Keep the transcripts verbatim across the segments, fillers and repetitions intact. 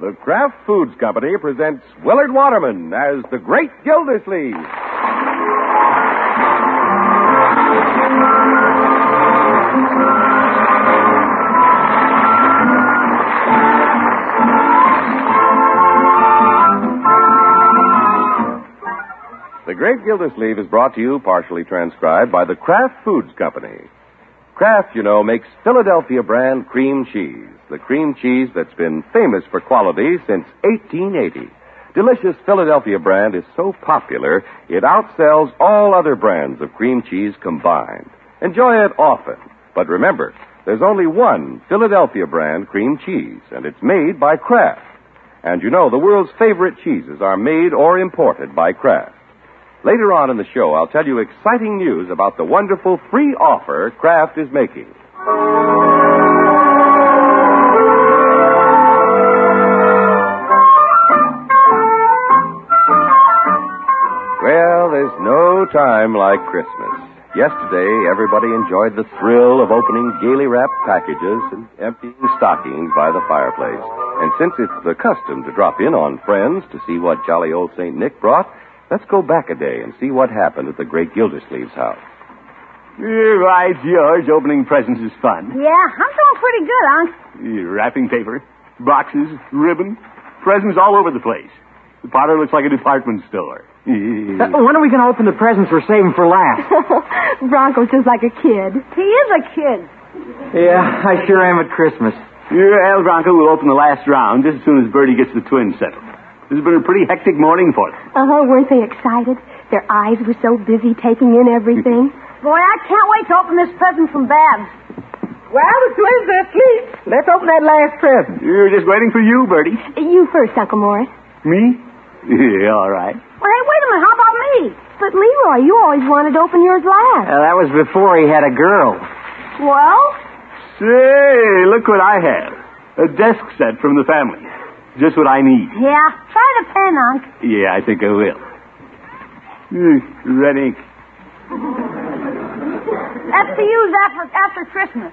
The Kraft Foods Company presents Willard Waterman as the Great Gildersleeve. The Great Gildersleeve is brought to you, partially transcribed, by the Kraft Foods Company. Kraft, you know, makes Philadelphia brand cream cheese. The cream cheese that's been famous for quality since eighteen eighty. Delicious Philadelphia brand is so popular, it outsells all other brands of cream cheese combined. Enjoy it often. But remember, there's only one Philadelphia brand cream cheese, and it's made by Kraft. And you know, the world's favorite cheeses are made or imported by Kraft. Later on in the show, I'll tell you exciting news about the wonderful free offer Kraft is making. Well, there's no time like Christmas. Yesterday, everybody enjoyed the thrill of opening gaily wrapped packages and emptying stockings by the fireplace. And since it's the custom to drop in on friends to see what jolly old Saint Nick brought, let's go back a day and see what happened at the Great Gildersleeve's house. Yeah, right, George. Opening presents is fun. Yeah, I'm doing pretty good, Unc. Yeah, wrapping paper, boxes, ribbon, presents all over the place. The parlor looks like a department store. Uh, when are we going to open the presents we're saving for last? Bronco's just like a kid. He is a kid. Yeah, I sure am at Christmas. Yeah, El Bronco will open the last round just as soon as Bertie gets the twins settled. This has been a pretty hectic morning for them. Uh-huh, weren't they excited? Their eyes were so busy taking in everything. Boy, I can't wait to open this present from Babs. Well, the twins are asleep. Let's open that last present. We're just waiting for you, Bertie. You first, Uncle Morris. Me? Yeah, all right. Well, hey, wait a minute. How about me? But, Leroy, you always wanted to open yours last. Uh, that was before he had a girl. Well? Say, look what I have. A desk set from the family. Just what I need. Yeah, try the pen, Unc. Yeah, I think I will. Mm, red ink. That's to use after, after Christmas.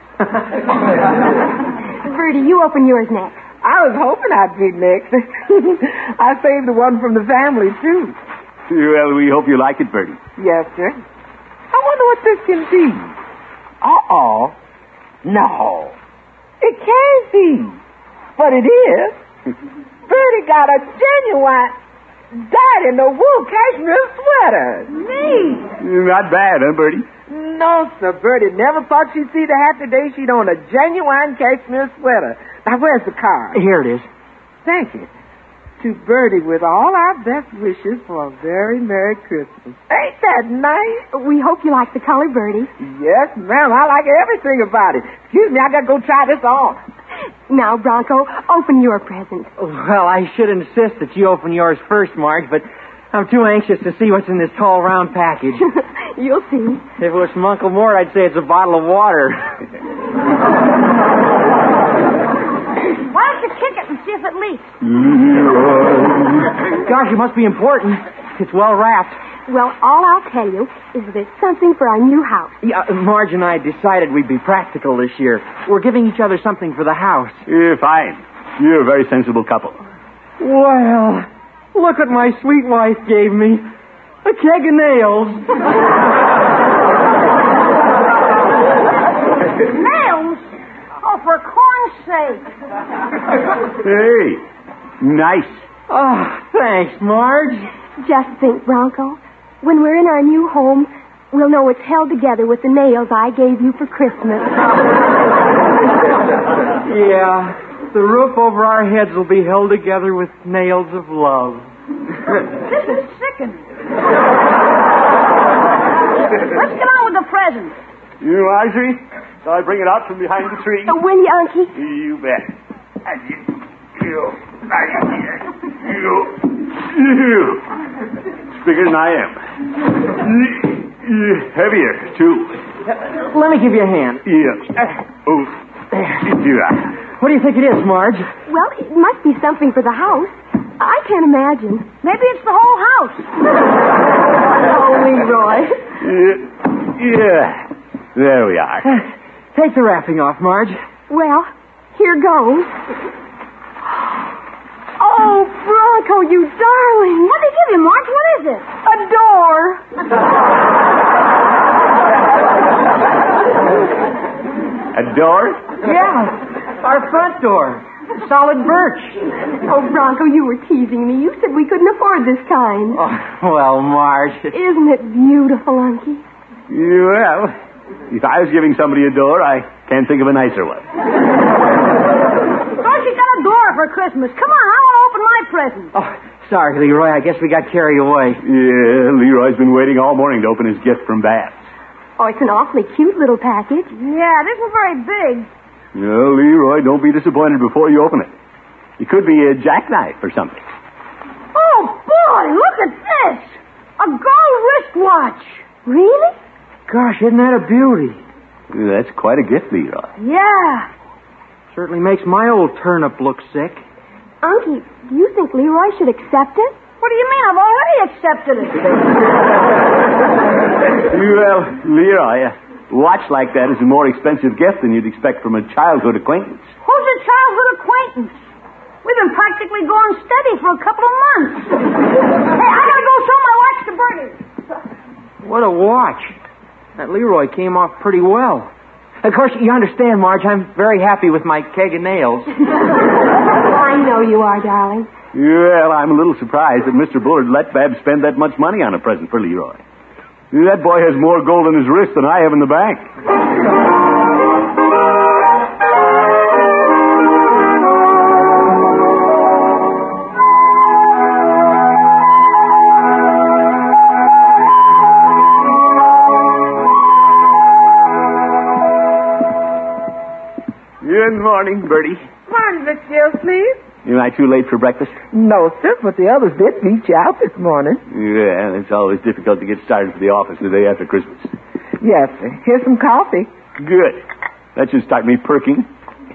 Bertie, you open yours next. I was hoping I'd be next. I saved the one from the family, too. Well, we hope you like it, Bertie. Yes, sir. I wonder what this can be. Uh-oh. No. It can't be. But it is. Bertie got a genuine dyed-in-the-wool cashmere sweater. Me? Not bad, huh, Bertie? No, sir. Bertie never thought she'd see the happy day she'd own a genuine cashmere sweater. Now, where's the card? Here it is. Thank you. To Bertie, with all our best wishes for a very Merry Christmas. Ain't that nice? We hope you like the color, Bertie. Yes, ma'am. I like everything about it. Excuse me, I gotta go try this on. Now, Bronco, open your present. Well, I should insist that you open yours first, Marge, but I'm too anxious to see what's in this tall, round package. You'll see. If it was from Uncle Mort, I'd say it's a bottle of water. Why don't you kick it and see if it leaks? Gosh, it must be important. It's well wrapped. Well, all I'll tell you is that it's something for our new house. Yeah, Marge and I decided we'd be practical this year. We're giving each other something for the house. Yeah, fine. You're a very sensible couple. Well, look what my sweet wife gave me. A keg of nails. Nails? Oh, for corn's sake. Hey, nice. Oh, thanks, Marge. Just think, Bronco. When we're in our new home, we'll know it's held together with the nails I gave you for Christmas. Yeah, the roof over our heads will be held together with nails of love. This is sickening. Let's get on with the presents. You, Marjorie? Shall I bring it out from behind the tree? Oh, will you, Unky? You bet. And you, you, you, you. It's bigger than I am. Heavier, too. Let me give you a hand. Yeah. Oh, yeah. What do you think it is, Marge? Well, it must be something for the house. I can't imagine. Maybe it's the whole house. Oh, Leroy. Yeah. Yeah. There we are. Take the wrapping off, Marge. Well, here goes. Oh, you darling. What did they give you, Marge? What is it? A door. A door? Yeah, our front door. Solid birch. Oh, Bronco, you were teasing me. You said we couldn't afford this kind. Oh, well, Marge. Isn't it beautiful, Unky? Well, if I was giving somebody a door, I can't think of a nicer one. Oh, she got a door for Christmas. Come on, I want to open my present. Oh, sorry, Leroy. I guess we got carried away. Yeah, Leroy's been waiting all morning to open his gift from Babs. Oh, it's an awfully cute little package. Yeah, this is very big. No, Leroy, don't be disappointed before you open it. It could be a jackknife or something. Oh, boy, look at this. A gold wristwatch. Really? Gosh, isn't that a beauty? That's quite a gift, Leroy. Yeah. Certainly makes my old turnip look sick. Unky, do you think Leroy should accept it? What do you mean? I've already accepted it. Well, Leroy, a watch like that is a more expensive gift than you'd expect from a childhood acquaintance. Who's a childhood acquaintance? We've been practically going steady for a couple of months. Hey, I gotta go show my watch to Bertie. What a watch. That Leroy came off pretty well. Of course, you understand, Marge, I'm very happy with my keg of nails. I know you are, darling. Well, I'm a little surprised that Mister Bullard let Babs spend that much money on a present for Leroy. That boy has more gold in his wrist than I have in the bank. Good morning, Bertie. Morning, Mister Gillsleeve. Am I too late for breakfast? No, sir, but the others did beat you out this morning. Yeah, it's always difficult to get started for the office the day after Christmas. Yes, sir. Here's some coffee. Good. That should start me perking.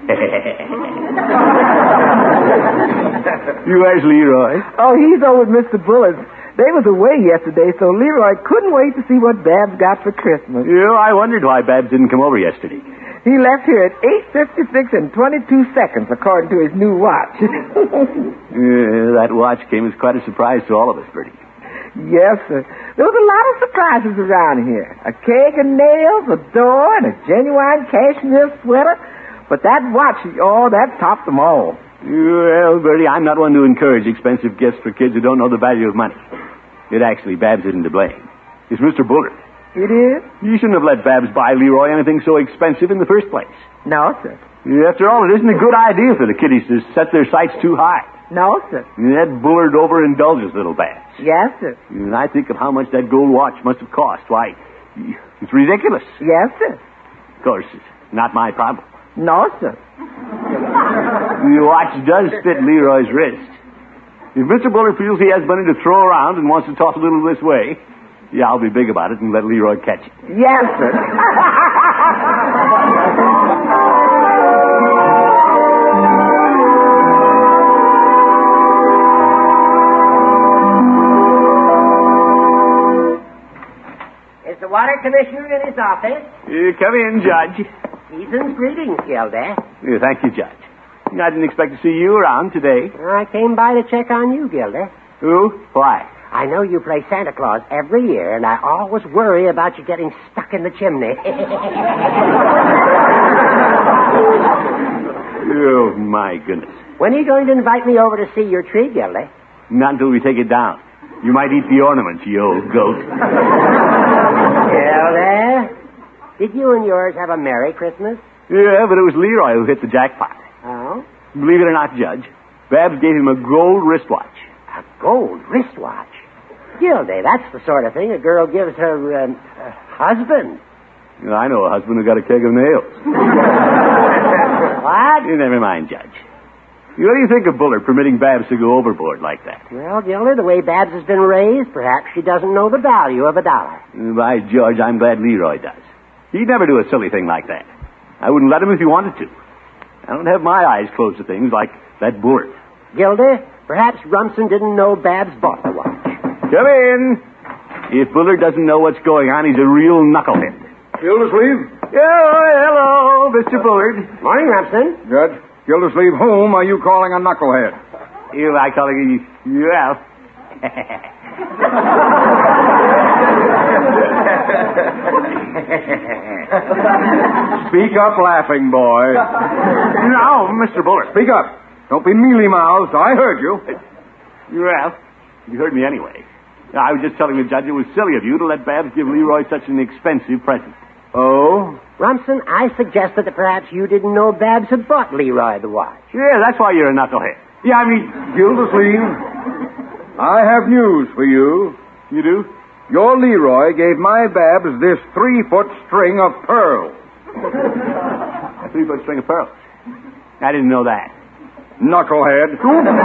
You where's Leroy? Oh, he's over with Mister Bullard. They was away yesterday, so Leroy couldn't wait to see what Babs got for Christmas. You know, I wondered why Babs didn't come over yesterday. He left here at eight fifty-six and twenty-two seconds, according to his new watch. Yeah, that watch came as quite a surprise to all of us, Bertie. Yes, sir. There was a lot of surprises around here. A keg of nails, a door, and a genuine cashmere sweater. But that watch, oh, that topped them all. Well, Bertie, I'm not one to encourage expensive gifts for kids who don't know the value of money. It actually, Babs isn't to blame. It's Mister Bullard. It is? You shouldn't have let Babs buy Leroy anything so expensive in the first place. No, sir. After all, it isn't a good idea for the kiddies to set their sights too high. No, sir. That Bullard overindulges little Babs. Yes, sir. And I think of how much that gold watch must have cost. Why, it's ridiculous. Yes, sir. Of course, it's not my problem. No, sir. The watch does fit Leroy's wrist. If Mister Bullard feels he has money to throw around and wants to toss a little this way, yeah, I'll be big about it and let Leroy catch it. Yes, sir. Is the water commissioner in his office? Uh, come in, Judge. Season's greetings, Gilda. Uh, thank you, Judge. I didn't expect to see you around today. I came by to check on you, Gilda. Who? Why? I know you play Santa Claus every year, and I always worry about you getting stuck in the chimney. Oh, my goodness. When are you going to invite me over to see your tree, Gilda? Not until we take it down. You might eat the ornaments, you old goat. Gilda, did you and yours have a Merry Christmas? Yeah, but it was Leroy who hit the jackpot. Oh? Believe it or not, Judge, Babs gave him a gold wristwatch. A gold wristwatch? Gilda, that's the sort of thing a girl gives her um, uh, husband. You know, I know a husband who got a keg of nails. What? You never mind, Judge. What do you think of Bullard permitting Babs to go overboard like that? Well, Gilda, the way Babs has been raised, perhaps she doesn't know the value of a dollar. By George, I'm glad Leroy does. He'd never do a silly thing like that. I wouldn't let him if he wanted to. I don't have my eyes closed to things like that Bullard. Gilda, perhaps Rumson didn't know Babs bought the watch. Come in. If Bullard doesn't know what's going on, he's a real knucklehead. Gildersleeve? Oh, hello, Mister Bullard. Morning, Rumson. Judge, Gildersleeve, whom are you calling a knucklehead? You like calling you, well. Speak up, laughing boy. No, Mister Bullard. Speak up. Don't be mealy-mouthed. I heard you. Well, you heard me anyway. I was just telling the judge it was silly of you to let Babs give Leroy such an expensive present. Oh? Rumson, I suggested that perhaps you didn't know Babs had bought Leroy the watch. Yeah, that's why you're a knucklehead. Yeah, I mean, Gildersleeve, I have news for you. You do? Your Leroy gave my Babs this three-foot string of pearls. A three-foot string of pearls? I didn't know that. Knucklehead.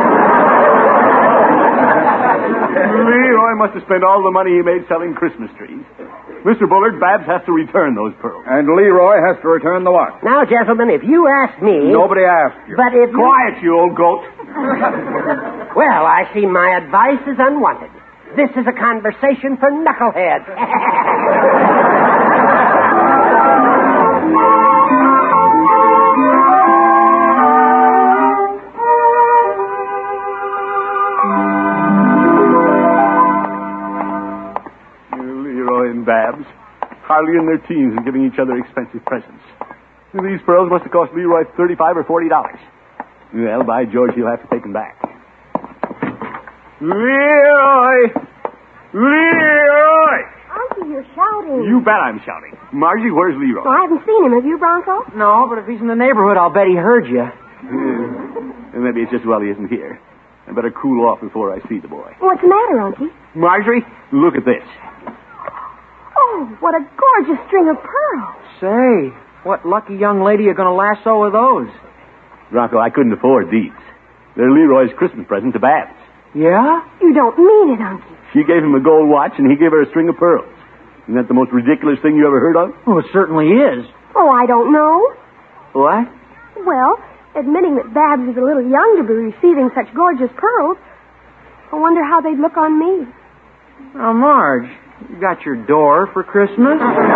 Leroy must have spent all the money he made selling Christmas trees. Mister Bullard, Babs has to return those pearls. And Leroy has to return the watch. Now, gentlemen, if you ask me... Nobody asked you. But if you... Quiet, you old goat. Well, I see my advice is unwanted. This is a conversation for knuckleheads. Leroy and Babs, hardly in their teens and giving each other expensive presents. These pearls must have cost Leroy thirty-five or forty dollars. Well, by George, he'll have to take them back. Leroy! Leroy! Uncle, you're shouting. You bet I'm shouting. Margie, where's Leroy? Well, I haven't seen him. Have you, Bronco? No, but if he's in the neighborhood, I'll bet he heard you. Uh, maybe it's just well he isn't here. I better cool off before I see the boy. What's the matter, Uncle? Marjorie, look at this. Oh, what a gorgeous string of pearls. Say, what lucky young lady are going to lasso with those? Bronco, I couldn't afford these. They're Leroy's Christmas present to Babs. Yeah? You don't mean it, Uncle. She gave him a gold watch, and he gave her a string of pearls. Isn't that the most ridiculous thing you ever heard of? Oh, it certainly is. Oh, I don't know. What? Well, admitting that Babs is a little young to be receiving such gorgeous pearls, I wonder how they'd look on me. Oh, Marge, you got your door for Christmas?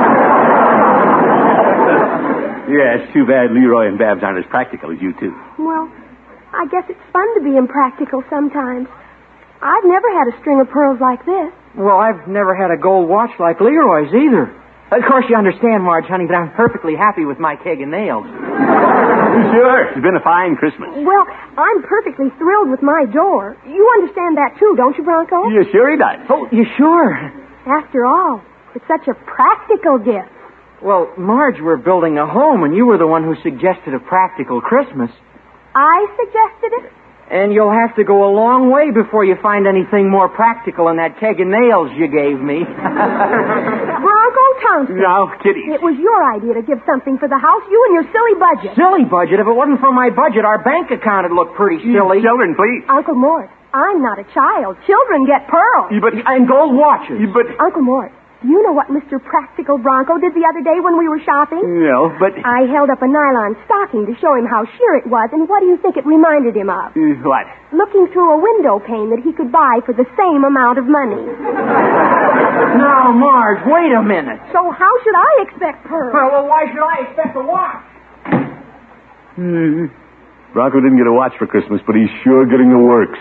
Yeah, it's too bad Leroy and Babs aren't as practical as you two. Well, I guess it's fun to be impractical sometimes. I've never had a string of pearls like this. Well, I've never had a gold watch like Leroy's either. Of course, you understand, Marge, honey, that I'm perfectly happy with my keg and nails. Sure, it's been a fine Christmas. Well, I'm perfectly thrilled with my door. You understand that, too, don't you, Bronco? Yeah, sure he does. Oh, you sure? After all, it's such a practical gift. Well, Marge, we're building a home, and you were the one who suggested a practical Christmas. I suggested it? And you'll have to go a long way before you find anything more practical than that keg of nails you gave me. Bronco Thompson. No, Kitty. It was your idea to give something for the house, you and your silly budget. Silly budget? If it wasn't for my budget, our bank account would look pretty silly. Children, please. Uncle Mort, I'm not a child. Children get pearls. Yeah, but... And gold watches. Yeah, but... Uncle Mort, do you know what Mister Practical Bronco did the other day when we were shopping? No, but... I held up a nylon stocking to show him how sheer it was, and what do you think it reminded him of? Uh, what? Looking through a window pane that he could buy for the same amount of money. Now, Marge, wait a minute. So how should I expect pearls? Well, well why should I expect a watch? Hmm. Bronco didn't get a watch for Christmas, but he's sure getting the works.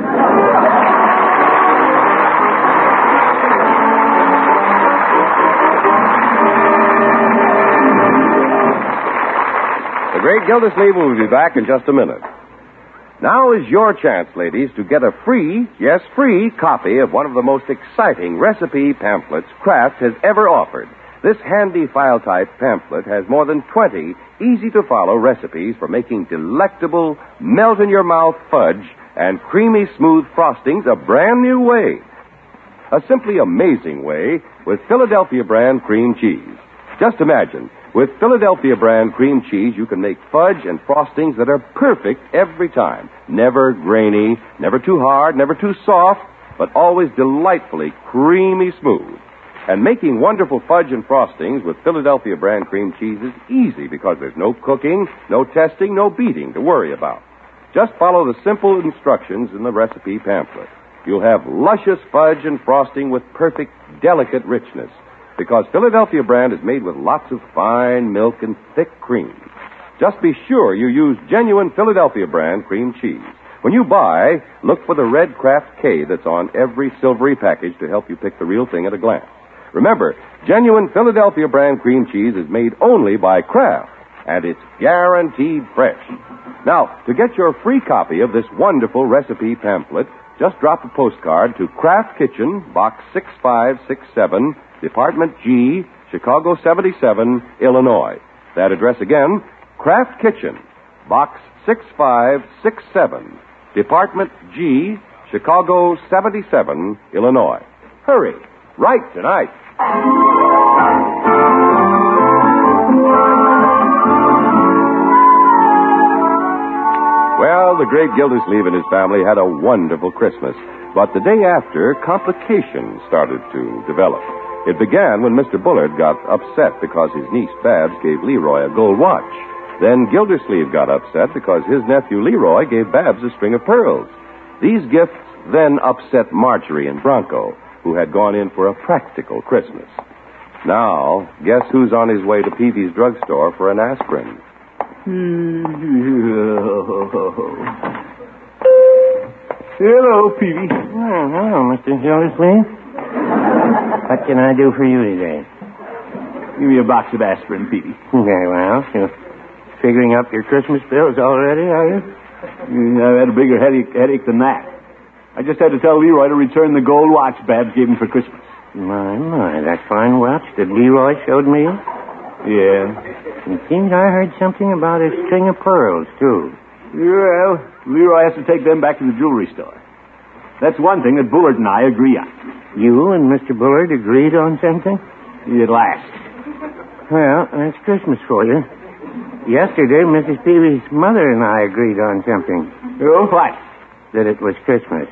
The Great Gildersleeve will be back in just a minute. Now is your chance, ladies, to get a free, yes, free copy of one of the most exciting recipe pamphlets Kraft has ever offered. This handy file-type pamphlet has more than twenty easy-to-follow recipes for making delectable, melt-in-your-mouth fudge and creamy smooth frostings a brand new way. A simply amazing way with Philadelphia brand cream cheese. Just imagine, with Philadelphia brand cream cheese, you can make fudge and frostings that are perfect every time. Never grainy, never too hard, never too soft, but always delightfully creamy smooth. And making wonderful fudge and frostings with Philadelphia brand cream cheese is easy because there's no cooking, no testing, no beating to worry about. Just follow the simple instructions in the recipe pamphlet. You'll have luscious fudge and frosting with perfect, delicate richness. Because Philadelphia brand is made with lots of fine milk and thick cream. Just be sure you use genuine Philadelphia brand cream cheese. When you buy, look for the red Kraft K that's on every silvery package to help you pick the real thing at a glance. Remember, genuine Philadelphia brand cream cheese is made only by Kraft, and it's guaranteed fresh. Now, to get your free copy of this wonderful recipe pamphlet, just drop a postcard to Kraft Kitchen, Box six five six seven, Department G, Chicago seventy-seven, Illinois. That address again, Kraft Kitchen, Box six five six seven, Department G, Chicago seventy-seven, Illinois. Hurry, write tonight. Well, the great Gildersleeve and his family had a wonderful Christmas. But the day after, complications started to develop. It began when Mister Bullard got upset because his niece Babs gave Leroy a gold watch. Then Gildersleeve got upset because his nephew Leroy gave Babs a string of pearls. These gifts then upset Marjorie and Bronco, who had gone in for a practical Christmas. Now, guess who's on his way to Peavy's drugstore for an aspirin? Hello, Peavy. Oh, hello, Mister Gildersleeve. What can I do for you today? Give me a box of aspirin, Peavy. Very well. You figuring up your Christmas bills already, are you? I've had a bigger headache, headache than that. I just had to tell Leroy to return the gold watch Babs gave him for Christmas. My, my, that fine watch that Leroy showed me? Yeah. It seems I heard something about a string of pearls, too. Well, Leroy has to take them back to the jewelry store. That's one thing that Bullard and I agree on. You and Mister Bullard agreed on something? At last. Well, that's Christmas for you. Yesterday, Missus Peavy's mother and I agreed on something. Oh, what? That it was Christmas.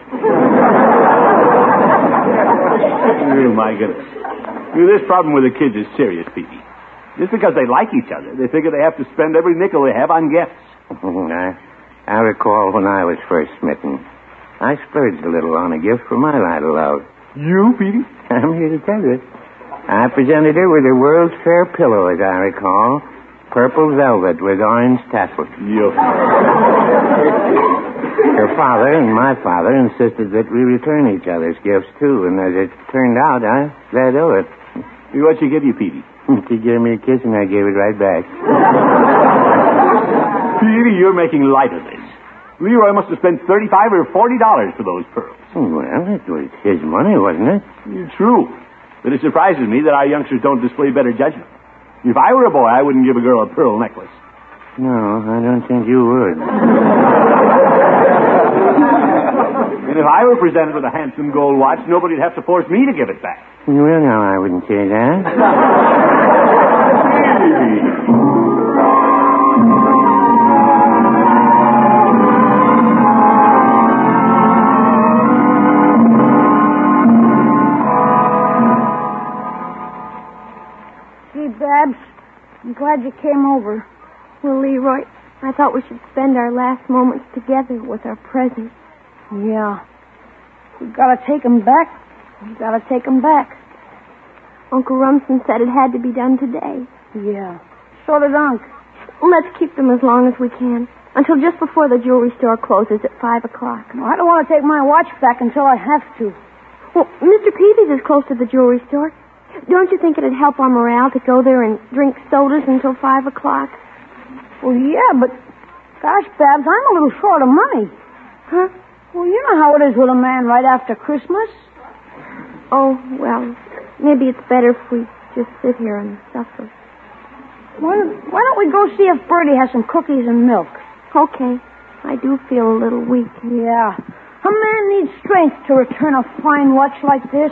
Oh, my goodness. You know, this problem with the kids is serious, Peavy. Just because they like each other, they figure they have to spend every nickel they have on gifts. I, I recall when I was first smitten. I splurged a little on a gift for my lad of love. You, Peavy? I'm here to tell you. I presented her with a World's Fair pillow, as I recall. Purple velvet with orange tassels. You. Her father and my father insisted that we return each other's gifts, too, and as it turned out, I let owe it. What'd she give you, Peavy? She gave me a kiss, and I gave it right back. Peavy, you're making light of this. Leroy must have spent thirty-five or forty dollars for those pearls. Well, it was his money, wasn't it? True. But it surprises me that our youngsters don't display better judgment. If I were a boy, I wouldn't give a girl a pearl necklace. No, I don't think you would. And if I were presented with a handsome gold watch, nobody'd have to force me to give it back. Well, no, I wouldn't say that. Gee, Babs, I'm glad you came over. Well, Leroy, I thought we should spend our last moments together with our presents. Yeah. We gotta take 'em back. We gotta take 'em back. Uncle Rumson said it had to be done today. Yeah. So did Unc. Let's keep them as long as we can, until just before the jewelry store closes at five o'clock. Well, I don't want to take my watch back until I have to. Well, Mister Peavy's is close to the jewelry store. Don't you think it'd help our morale to go there and drink sodas until five o'clock? Well, yeah, but gosh, Babs, I'm a little short of money. Huh? Well, you know how it is with a man right after Christmas. Oh, well, maybe it's better if we just sit here and suffer. Why, why don't we go see if Bertie has some cookies and milk? Okay. I do feel a little weak. Yeah. A man needs strength to return a fine watch like this.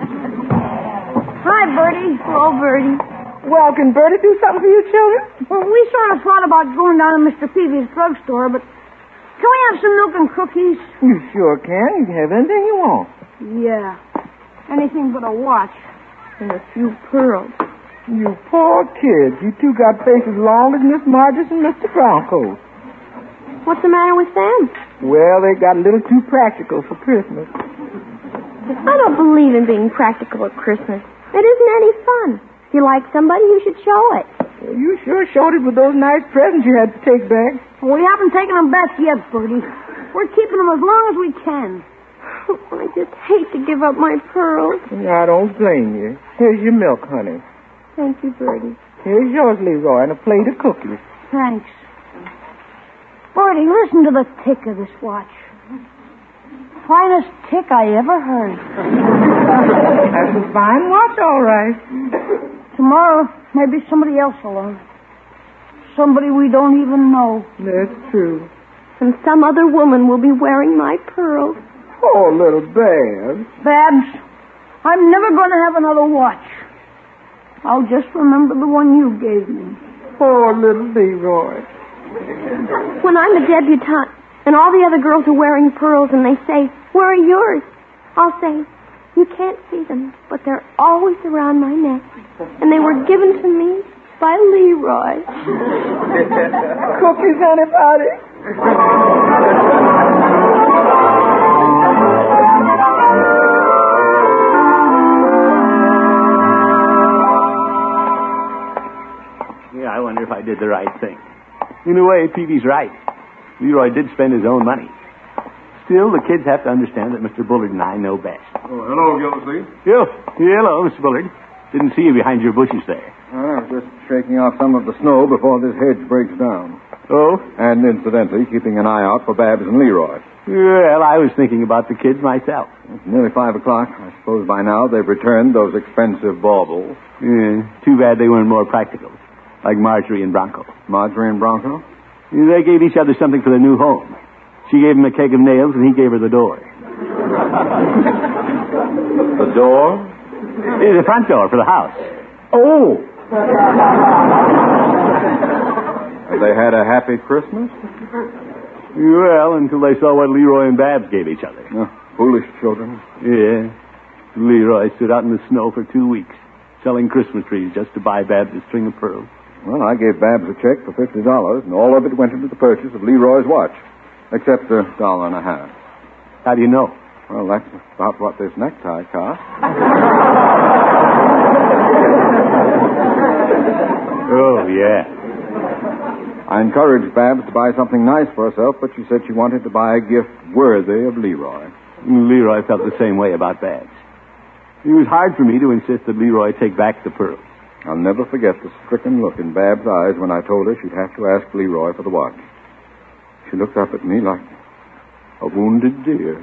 Hi, Bertie. Hello, Bertie. Well, can Bertie do something for you children? Well, we sort of thought about going down to Mister Peavy's drugstore, but can we have some milk and cookies? You sure can. You can have anything you want. Yeah. Anything but a watch. And a few pearls. You poor kids. You two got faces long as Miss Marge's and Mister Bronco's. What's the matter with them? Well, they got a little too practical for Christmas. I don't believe in being practical at Christmas. It isn't any fun. If you like somebody, you should show it. Well, you sure showed it with those nice presents you had to take back. Well, we haven't taken them back yet, Bertie. We're keeping them as long as we can. I just hate to give up my pearls. I don't blame you. Here's your milk, honey. Thank you, Bertie. Here's yours, Leroy, and a plate of cookies. Thanks. Bertie, listen to the tick of this watch. Finest tick I ever heard. That's a fine watch, all right. Tomorrow, maybe somebody else will own it. Somebody we don't even know. That's true. And some other woman will be wearing my pearls. Oh, little Babs. Babs, I'm never going to have another watch. I'll just remember the one you gave me. Oh, little Leroy. When I'm a debutante and all the other girls are wearing pearls and they say, where are yours? I'll say, you can't see them, but they're always around my neck. And they were given to me by Leroy. Cookies, anybody? Yeah, I wonder if I did the right thing. In a way, Peavy's right. Leroy did spend his own money. Still, the kids have to understand that Mister Bullard and I know best. Oh, hello, Gildersleeve. Yo, hello, Mister Bullard. Didn't see you behind your bushes there. I was just shaking off some of the snow before this hedge breaks down. Oh? And incidentally, keeping an eye out for Babs and Leroy. Well, I was thinking about the kids myself. It's nearly five o'clock. I suppose by now they've returned those expensive baubles. Yeah, too bad they weren't more practical, like Marjorie and Bronco. Marjorie and Bronco? They gave each other something for their new home. She gave him a keg of nails, and he gave her the door. The door? The front door for the house. Oh! Have they had a happy Christmas? Well, until they saw what Leroy and Babs gave each other. Oh, foolish children. Yeah. Leroy stood out in the snow for two weeks, selling Christmas trees just to buy Babs a string of pearls. Well, I gave Babs a check for fifty dollars, and all of it went into the purchase of Leroy's watch, except a dollar and a half. How do you know? Well, that's about what this necktie cost. Oh, yeah. I encouraged Babs to buy something nice for herself, but she said she wanted to buy a gift worthy of Leroy. Leroy felt the same way about Babs. It was hard for me to insist that Leroy take back the pearls. I'll never forget the stricken look in Babs' eyes when I told her she'd have to ask Leroy for the watch. She looked up at me like a wounded deer.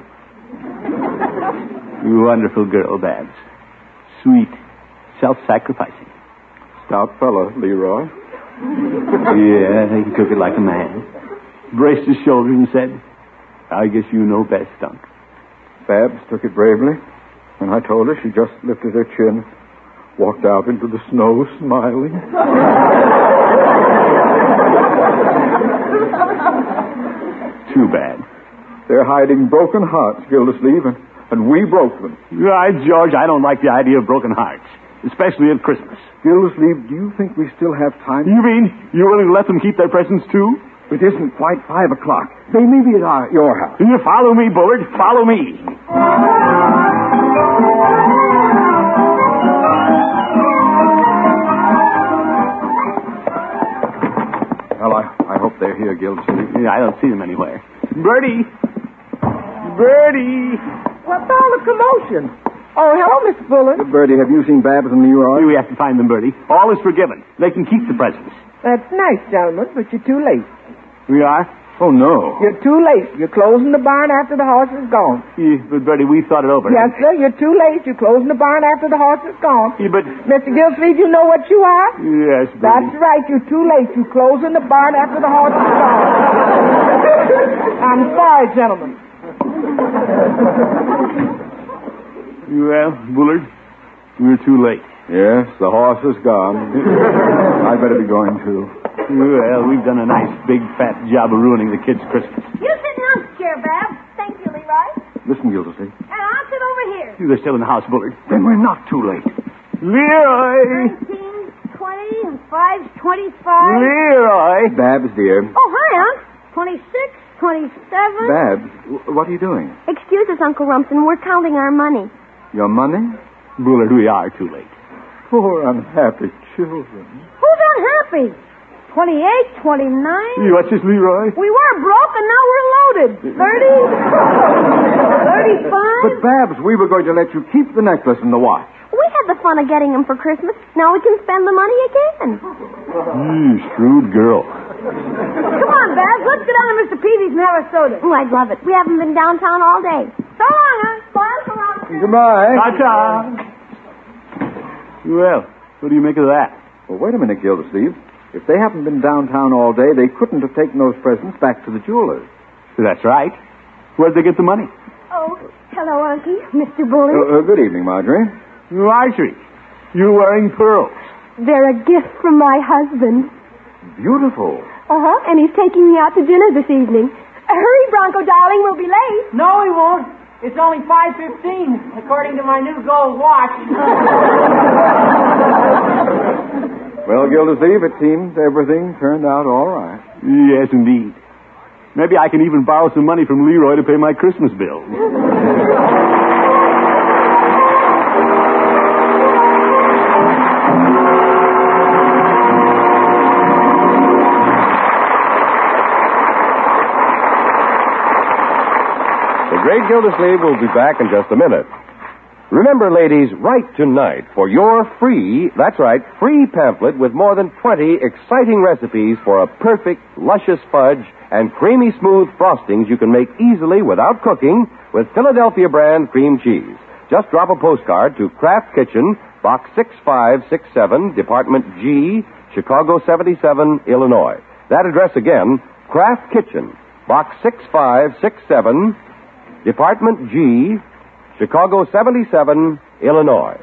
You wonderful girl, Babs. Sweet, self-sacrificing. Stout fellow, Leroy. Yeah, he took it like a man. Braced his shoulders and said, I guess you know best, Dunk. Babs took it bravely, and I told her she just lifted her chin, walked out into the snow smiling. Too bad. They're hiding broken hearts, Gildersleeve, and, and we broke them. Right, George, I don't like the idea of broken hearts, especially at Christmas. Gildersleeve, do you think we still have time? You mean you're willing to let them keep their presents, too? It isn't quite five o'clock. They may be at our, your house. You follow me, Bullard. Follow me. Well, I, I hope they're here, Gildersleeve. Yeah, I don't see them anywhere. Bertie! Bertie! What's all the commotion? Oh, hello, Mister Bullard. Uh, Bertie, have you seen Babs and Leroy? We have to find them, Bertie. All is forgiven. They can keep the presents. That's nice, gentlemen, but you're too late. We are? Oh, no. You're too late. You're closing the barn after the horse is gone. Yeah, but, Bertie, we've thought it over. Yes, sir, you're too late. You're closing the barn after the horse is gone. Yeah, but... Mister Gildersleeve, you know what you are? Yes, Bertie. That's right. You're too late. You're closing the barn after the horse is gone. I'm sorry, gentlemen. Well, Bullard, we're too late. Yes, the horse is gone. I better be going, too. Well, we've done a nice, big, fat job of ruining the kids' Christmas. You sit in Unc's chair, Babs. Thank you, Leroy. Listen, Gildersleeve. And I'll sit over here. They're still in the house, Bullard. Then we're not too late. Leroy! Nineteen, twenty, and five's twenty-five. Leroy! Babs, dear. Oh, hi, Unc. Twenty-six, twenty-seven. Babs, w- what are you doing? Excuse us, Uncle Rumson. We're counting our money. Your money? Bullard, we are too late. Poor unhappy children. Who's unhappy? twenty-eight, twenty-nine. You watch this, Leroy? We were broke, and now we're loaded. Thirty, thirty-five. But, Babs, we were going to let you keep the necklace and the watch. We had the fun of getting them for Christmas. Now we can spend the money again. You shrewd girl. Come on, Babs. Let's go down to Mister Peavy's and have a soda. Oh, I'd love it. We haven't been downtown all day. So long, huh? Bye, so long. Goodbye. Ta-ta. Well, what do you make of that? Well, wait a minute, Gildersleeve. If they haven't been downtown all day, they couldn't have taken those presents back to the jeweler's. That's right. Where'd they get the money? Oh, hello, Unky. Mister Bully. Uh, uh, good evening, Marjorie. Marjorie, you're wearing pearls. They're a gift from my husband. Beautiful. Uh-huh, and he's taking me out to dinner this evening. Hurry, Bronco, darling, we'll be late. No, he won't. It's only five fifteen, according to my new gold watch. Well, Gildersleeve, it seems everything turned out all right. Yes, indeed. Maybe I can even borrow some money from Leroy to pay my Christmas bill. The Great Gildersleeve will be back in just a minute. Remember, ladies, write tonight for your free, that's right, free pamphlet with more than twenty exciting recipes for a perfect, luscious fudge and creamy smooth frostings you can make easily without cooking with Philadelphia brand cream cheese. Just drop a postcard to Kraft Kitchen, Box six five six seven, Department G, Chicago seventy-seven, Illinois. That address again, Kraft Kitchen, Box six five six seven, Department G, Chicago seventy-seven, Illinois.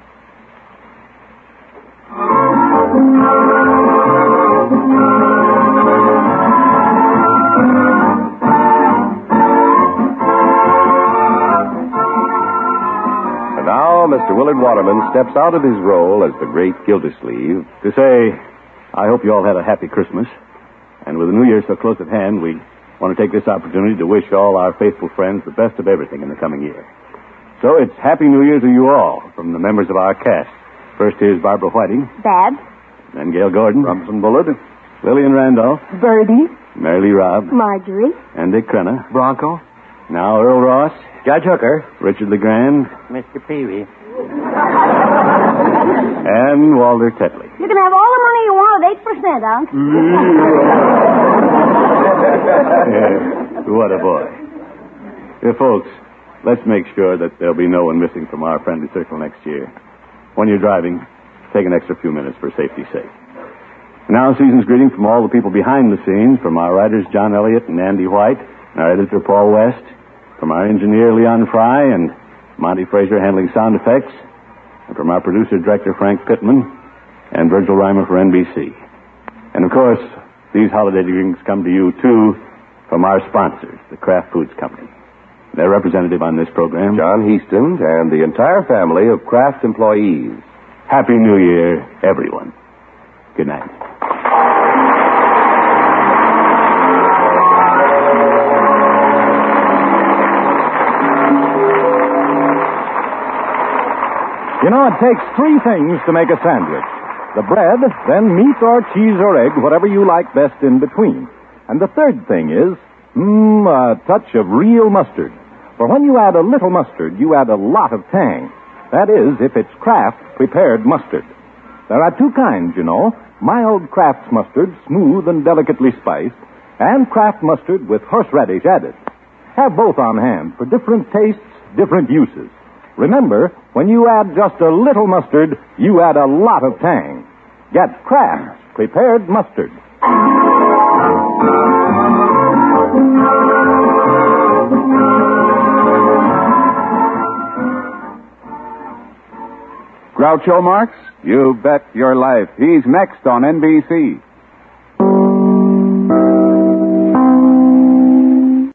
And now, Mister Willard Waterman steps out of his role as the Great Gildersleeve To say, I hope you all had a happy Christmas. And with the New Year so close at hand, we want to take this opportunity to wish all our faithful friends the best of everything in the coming year. So it's Happy New Year to you all from the members of our cast. First, here's Barbara Whiting. Babs. Then Gail Gordon. Robinson Bullard. Lillian Randolph. Birdie. Mary Lee Robb. Marjorie. And Dick Crenna. Bronco. Now Earl Ross. Judge Hooker. Richard LeGrand. Mister Peavy. And Walter Tetley. You can have all the money you want at eight percent, Unc. Yeah, what a boy. Here, folks, let's make sure that there'll be no one missing from our friendly circle next year. When you're driving, take an extra few minutes for safety's sake. Now, season's greeting from all the people behind the scenes, from our writers John Elliott and Andy White, and our editor Paul West, from our engineer Leon Fry and Monty Fraser handling sound effects, and from our producer-director Frank Pittman and Virgil Reimer for N B C. And, of course, these holiday greetings come to you, too, from our sponsors, the Kraft Foods Company. Their representative on this program, John Heaston, and the entire family of Kraft employees. Happy New Year, everyone. Good night. You know, it takes three things to make a sandwich. The bread, then meat or cheese or egg, whatever you like best in between. And the third thing is, mmm, a touch of real mustard. For when you add a little mustard, you add a lot of tang. That is, if it's Kraft prepared mustard. There are two kinds, you know. Mild Kraft's mustard, smooth and delicately spiced, and Kraft mustard with horseradish added. Have both on hand for different tastes, different uses. Remember, when you add just a little mustard, you add a lot of tang. Get Kraft's prepared mustard. Groucho Marx? You bet your life. He's next on N B C.